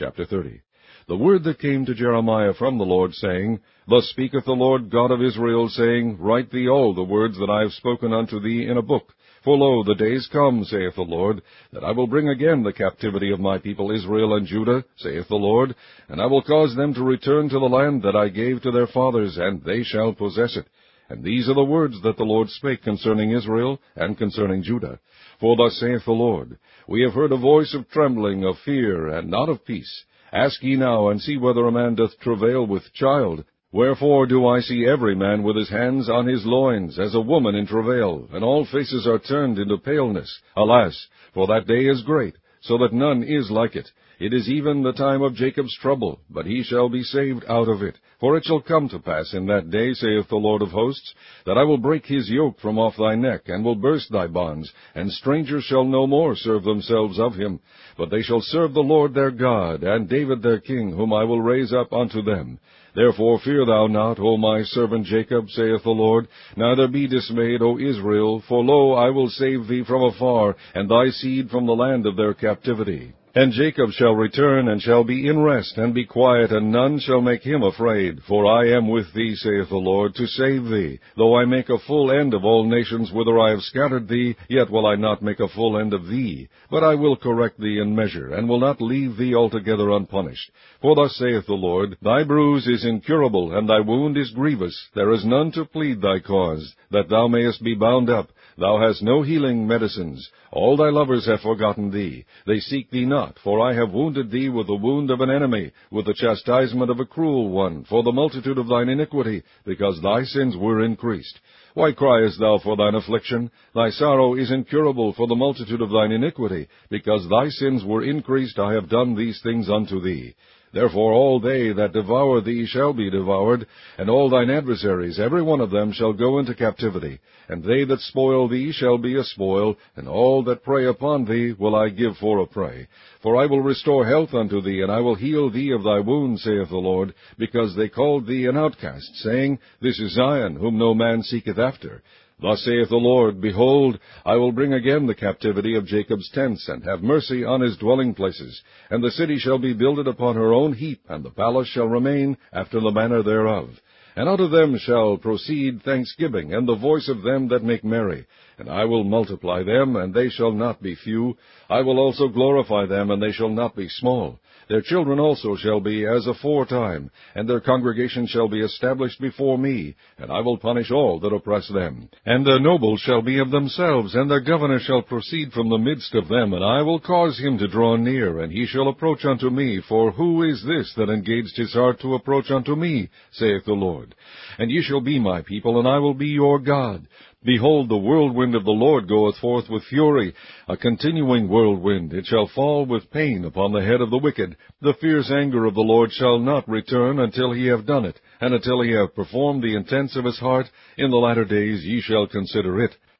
Chapter 30. The word that came to Jeremiah from the Lord, saying, Thus speaketh the Lord God of Israel, saying, Write thee all the words that I have spoken unto thee in a book. For lo, the days come, saith the Lord, that I will bring again the captivity of my people Israel and Judah, saith the Lord, and I will cause them to return to the land that I gave to their fathers, and they shall possess it. And these are the words that the Lord spake concerning Israel and concerning Judah. For thus saith the Lord, We have heard a voice of trembling, of fear, and not of peace. Ask ye now, and see whether a man doth travail with child. Wherefore do I see every man with his hands on his loins, as a woman in travail, and all faces are turned into paleness. Alas, for that day is great, so that none is like it. It is even the time of Jacob's trouble, but he shall be saved out of it. For it shall come to pass in that day, saith the Lord of hosts, that I will break his yoke from off thy neck, and will burst thy bonds, and strangers shall no more serve themselves of him. But they shall serve the Lord their God, and David their king, whom I will raise up unto them. Therefore fear thou not, O my servant Jacob, saith the Lord, neither be dismayed, O Israel, for lo, I will save thee from afar, and thy seed from the land of their captivity. And Jacob shall return, and shall be in rest, and be quiet, and none shall make him afraid. For I am with thee, saith the Lord, to save thee. Though I make a full end of all nations whither I have scattered thee, yet will I not make a full end of thee. But I will correct thee in measure, and will not leave thee altogether unpunished. For thus saith the Lord, Thy bruise is incurable, and thy wound is grievous. There is none to plead thy cause, that thou mayest be bound up. Thou hast no healing medicines. All thy lovers have forgotten thee. They seek thee not, for I have wounded thee with the wound of an enemy, with the chastisement of a cruel one, for the multitude of thine iniquity, because thy sins were increased. Why criest thou for thine affliction? Thy sorrow is incurable for the multitude of thine iniquity, because thy sins were increased. I have done these things unto thee. Therefore all they that devour thee shall be devoured, and all thine adversaries, every one of them, shall go into captivity. And they that spoil thee shall be a spoil, and all that prey upon thee will I give for a prey. For I will restore health unto thee, and I will heal thee of thy wounds, saith the Lord, because they called thee an outcast, saying, This is Zion, whom no man seeketh after. Thus saith the Lord, Behold, I will bring again the captivity of Jacob's tents, and have mercy on his dwelling places. And the city shall be builded upon her own heap, and the palace shall remain after the manner thereof. And out of them shall proceed thanksgiving, and the voice of them that make merry. And I will multiply them, and they shall not be few. I will also glorify them, and they shall not be small. Their children also shall be as aforetime, and their congregation shall be established before me, and I will punish all that oppress them. And their nobles shall be of themselves, and their governor shall proceed from the midst of them, and I will cause him to draw near, and he shall approach unto me. For who is this that engaged his heart to approach unto me, saith the Lord? And ye shall be my people, and I will be your God. Behold, the whirlwind of the Lord goeth forth with fury, a continuing whirlwind. It shall fall with pain upon the head of the wicked. The fierce anger of the Lord shall not return until he have done it, and until he have performed the intents of his heart. In the latter days ye shall consider it.